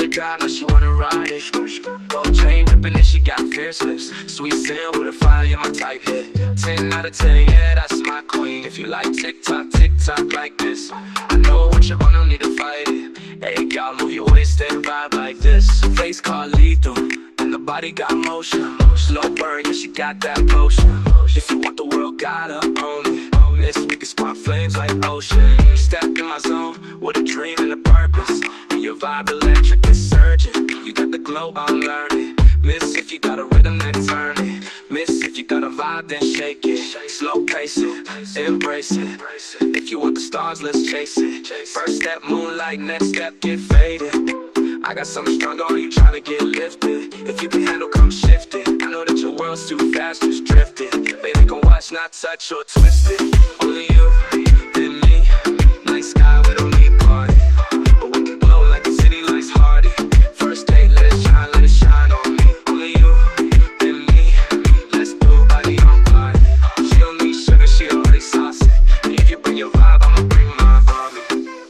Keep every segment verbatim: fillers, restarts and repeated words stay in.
the drive, now she wanna ride it. Gold chain dripping and she got fierce lips. Sweet sin with a fire, you're my type hit. Ten out of ten, yeah, that's my queen. If you like TikTok, TikTok like this, I know what you're on, don't need to fight it. Hey, y'all, move your waist and vibe like this. Face called lethal, and the body got motion. Slow burn, yeah, she got that potion. If you want the world, gotta own it. This we can spark flames like ocean. Step in my zone with a dream and a purpose. And your vibe electric is surging. You got the glow, I'm learning. Miss if you got a rhythm, then turn it. Miss if you got a vibe, then shake it. Slow pace it, embrace it. If you want the stars, let's chase it. First step moonlight, next step get faded. I got something strong on you, tryna get lifted. If you can handle, come shift it. I know that your world's too fast, just drift it. Baby, can watch, not touch or twist it. Only you and me, night sky, we don't need party, but we can glow like the city lights hardy. First date, let it shine, let it shine on me. Only you and me, let's do body on body. She don't need sugar, she already saucy. And if you bring your vibe, I'ma bring my Barbie.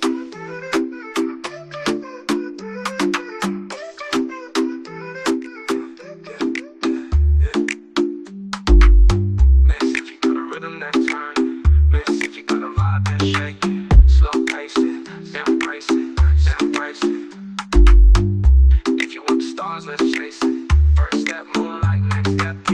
Shake it, slow pace it, embrace it, embrace it. If you want the stars, let's chase it. First step, moonlight, next step.